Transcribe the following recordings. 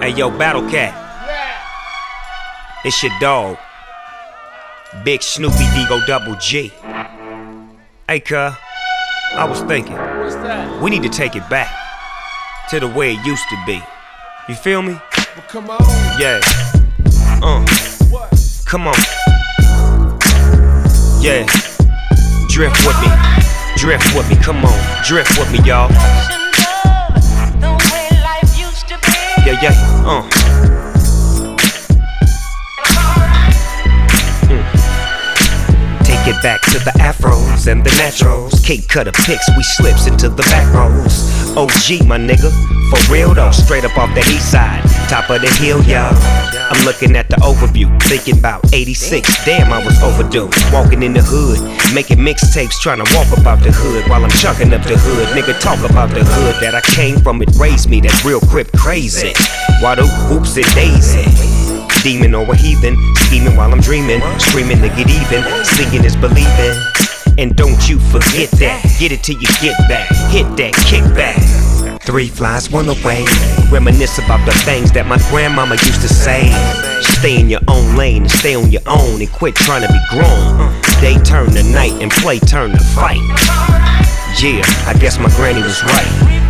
Hey yo, Battle Cat. It's your dog. Big Snoopy Digo Double G. Hey, cuh, I was thinking, What's that? we need to take it back to the way it used to be. You feel me? Well, come on. Yeah. What? Come on. Yeah. Drift with me. Drift with me. Come on. Drift with me, y'all. Yeah, yeah. Take it back to the afros and the naturals. Cake cutter picks, we slips into the back rows. OG, my nigga, for real though. Straight up off the east side, top of the hill, y'all. I'm looking at the overview, thinking about 86. Damn, I was overdue. Walking in the hood, making mixtapes, trying to walk about the hood while I'm chucking up the hood. Nigga, talk about the hood that I came from. It raised me, that real crip crazy. While the whoops and daisy. Demon or a heathen, scheming while I'm dreaming, screaming to get even, singing is believing. And don't you forget that, get it till you get back, hit that kick back. 3 flies, 1 away, reminisce about the things that my grandmama used to say. Stay in your own lane and stay on your own and quit trying to be grown. Day turn to night and play turn to fight. Yeah, I guess my granny was right.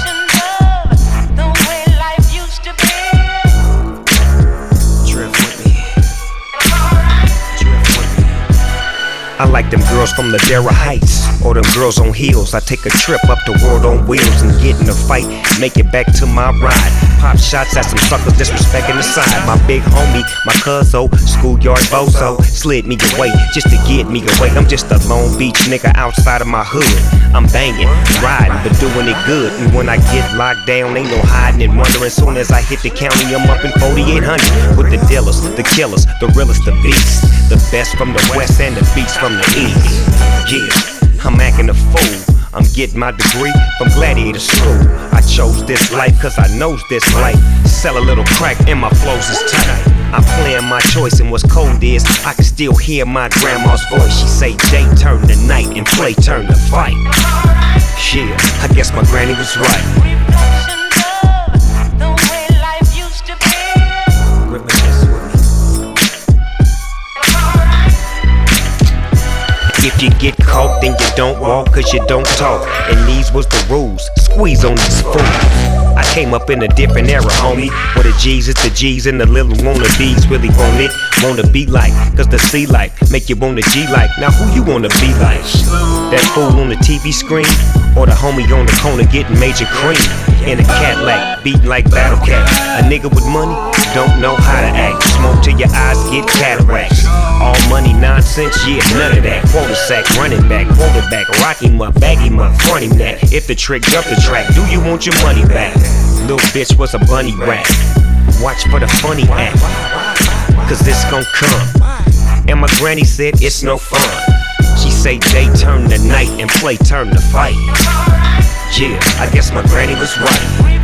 I like them girls from Ladera Heights, or them girls on heels. I take a trip up the world on wheels and get in a fight, make it back to my ride. Pop shots at some suckers disrespecting the side. My big homie, my cuzzo, schoolyard bozo, slid me away just to get me away. I'm just a Long Beach nigga outside of my hood. I'm banging, riding, but doing it good. And when I get locked down, ain't no hiding and wondering. Soon as I hit the county, I'm up in 4800 with the dealers, the killers, the realest, the beasts, the best from the west and the beats from the east. Yeah, I'm acting a fool. I'm getting my degree from Gladiator School. I chose this life cause I knows this life. Sell a little crack and my flows is tight. I'm playing my choice and what's cold is I can still hear my grandma's voice. She say day turn to night and play turn to fight. Yeah, I guess my granny was right. If you get caught, then you don't walk, cause you don't talk. And these was the rules, squeeze on these fools. I came up in a different era, homie, where the G's is the G's and the little wannabes really want it, wanna be like. Cause the C life make you wanna G like. Now who you wanna be like? That fool on the TV screen? Or the homie on the corner getting major cream? In a Cadillac, beating like Battle Cat. A nigga with money, don't know how to act. Smoke till your eyes get cataracts. All money nonsense, yeah, none of that. Quarter sack, running back, quarterback, rock him up, bag him up, front him that. If the trick up the track, do you want your money back? Little bitch was a bunny rat. Watch for the funny act, cause this gon' come. And my granny said it's no fun. She say day turn to night and play turn to fight. Yeah, I guess my granny was right.